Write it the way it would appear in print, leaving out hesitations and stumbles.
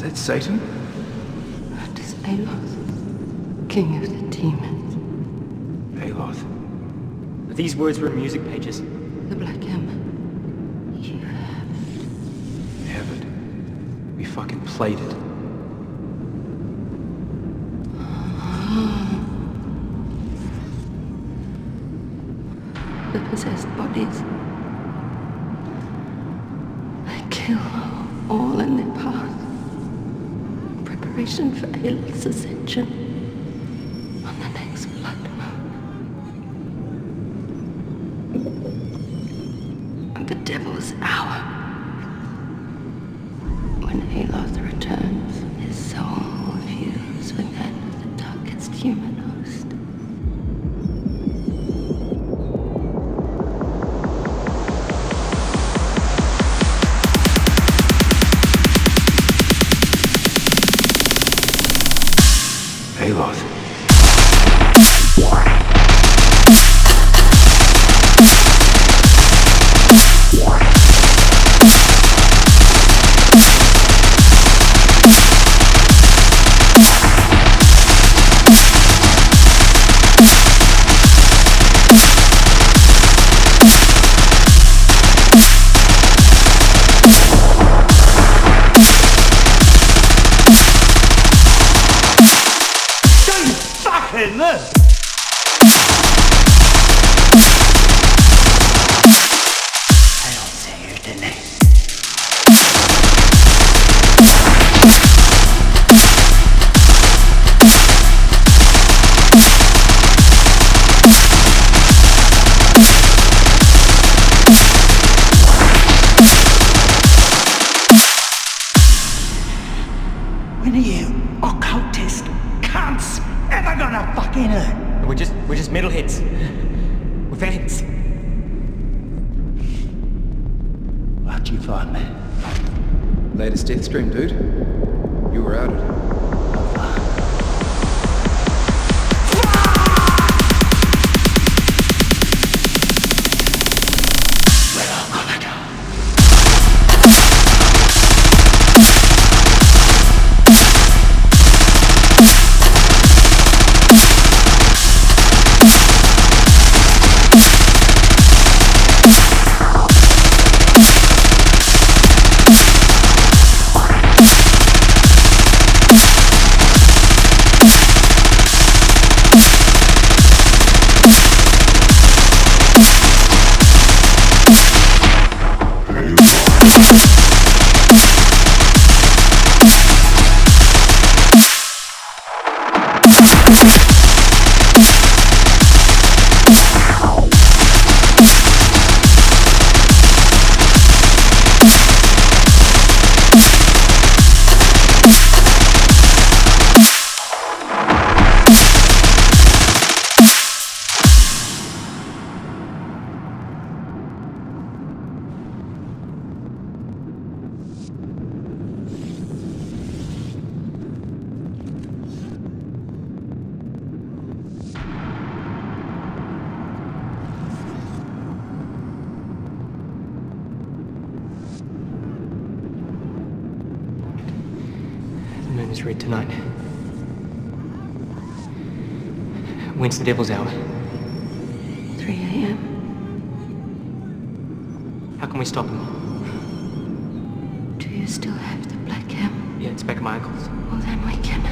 that Satan? That is Aloth, king of the demons. Aloth. These words were in music pages. The Black Hammer. You Have it. We fucking played it. the possessed bodies. They kill all in their path. Preparation for Aloth's ascension on the next blood moon. And the devil's hour. When Aloth returns, his soul will fuse with that of the darkest human host. Aloth. When are you occultist cunts ever gonna fucking learn? We're just metalheads. We're fans. What'd you find me? Latest death stream, dude. You were outed. The moon is red tonight. When's the devil's hour? 3 a.m. How can we stop him? Do you still have the Black Hammer? Yeah, it's back at my uncle's. Well, then we can.